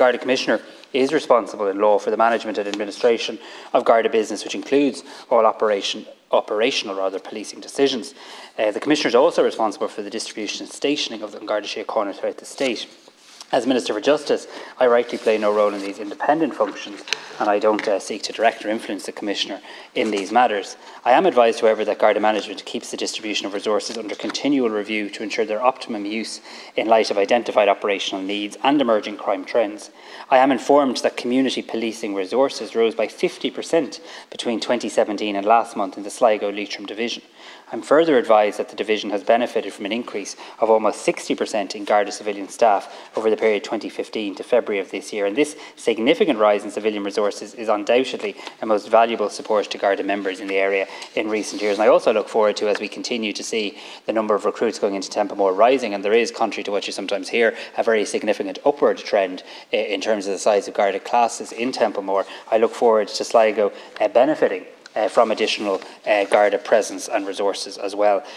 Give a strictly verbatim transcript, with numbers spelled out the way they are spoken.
Garda Commissioner is responsible in law for the management and administration of Garda business, which includes all operation, operational rather, policing decisions. Uh, the Commissioner is also responsible for the distribution and stationing of the Garda Síochána throughout the state. As Minister for Justice, I rightly play no role in these independent functions, and I don't uh, seek to direct or influence the Commissioner in these matters. I am advised, however, that Garda management keeps the distribution of resources under continual review to ensure their optimum use in light of identified operational needs and emerging crime trends. I am informed that community policing resources rose by fifty percent between twenty seventeen and last month in the Sligo-Leitrim division. I'm further advised that the division has benefited from an increase of almost sixty percent in Garda civilian staff over the period twenty fifteen to February of this year, and this significant rise in civilian resources is undoubtedly a most valuable support to Garda members in the area in recent years. And I also look forward to, as we continue to see the number of recruits going into Templemore rising, and there is, contrary to what you sometimes hear, a very significant upward trend uh, in terms of the size of Garda classes in Templemore. I look forward to Sligo uh, benefiting Uh, from additional uh, Garda presence and resources as well.